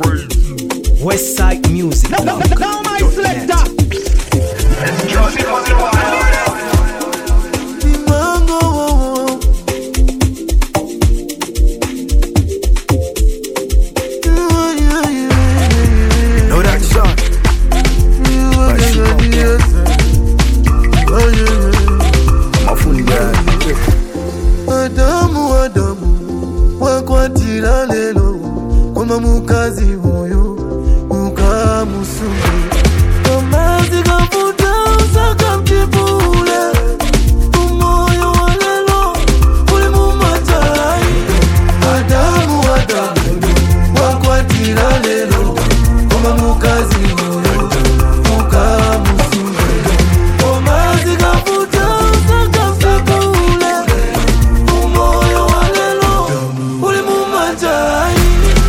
Westside Music. Now my selector. It's Josie for the wild. Know that song? Adamu wakwatira lelo koma mukazi moyo ukamusungu amazi gafuta usaka mtibule umoyo wa lelo uli mumatai. Adamu wakwatira lelo koma mukazi moyo ukamusungu amazi gafuta usaka mtibule umoyo wa lelo uli mumatai.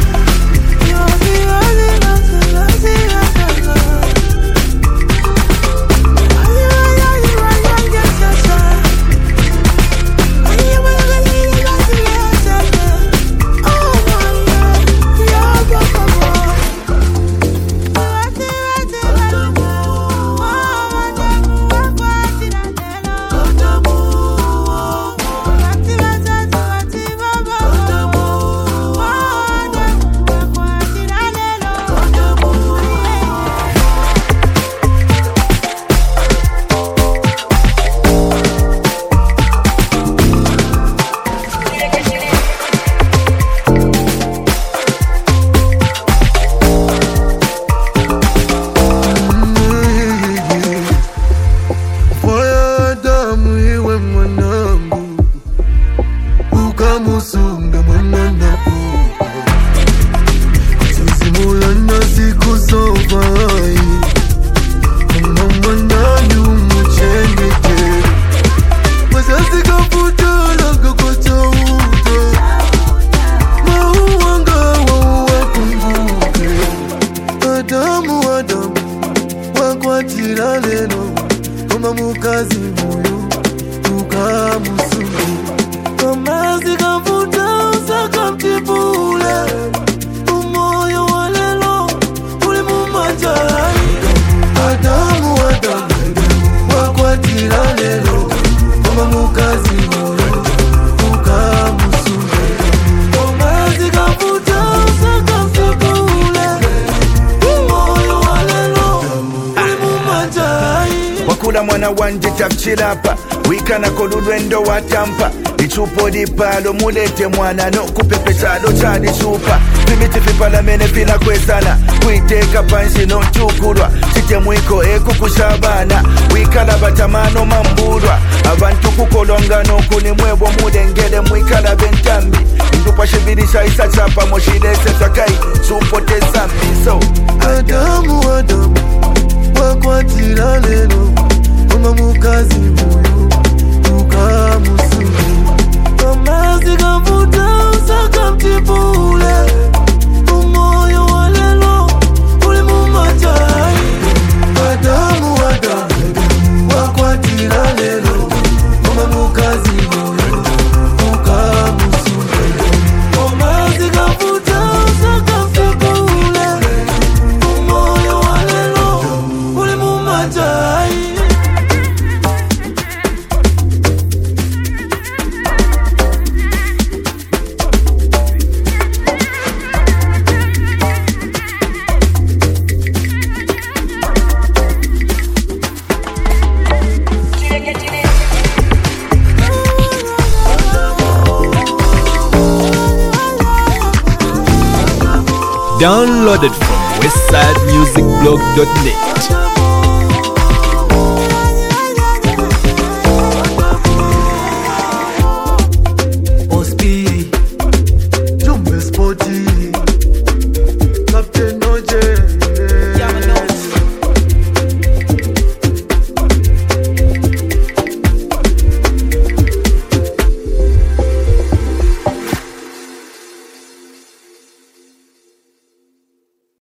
Ukamusunga mwanana Tuzimulana siku sovai Kuna mwanani umuchengete Masasi kaputala kakocha uta Mauwanga wawa kumbuke. Adamu wakwatira lelo koma mukazi moyo ukamusunga amazi gafuta usaka mtibule umoyo wa lelo uli mumatai. Adamu wakwatira lelo koma mukazi moyo ukamusunga amazi gafuta usaka mtibule umoyo wa lelo uli mumatai. Wakula mwana wanje takchirapa wikana kolulwendo watampa ichupo dipalo mulete mwana no kupepetalo chadi chupa pimiti fipalamene pina kwesana kuiteka pansi no chukulwa chite mwiko kukushabana wikala batamano mambulwa abantu kukolonga no kuni mwebo mudengele mwikala bentambi ndupa shibirisha isa chapa moshidese sakai chupote zambi. So Adamu wakwatira lelo koma mukazi moyo ukamusunga amazi gafuta usaka mtibule umoyo wa lelo uli mumatai. Adamu wakwatira lelo koma mukazi moyo ukamusunga amazi gafuta usaka mtibule umoyo wa lelo uli mumatai. Downloaded from westsidemusicblog.net.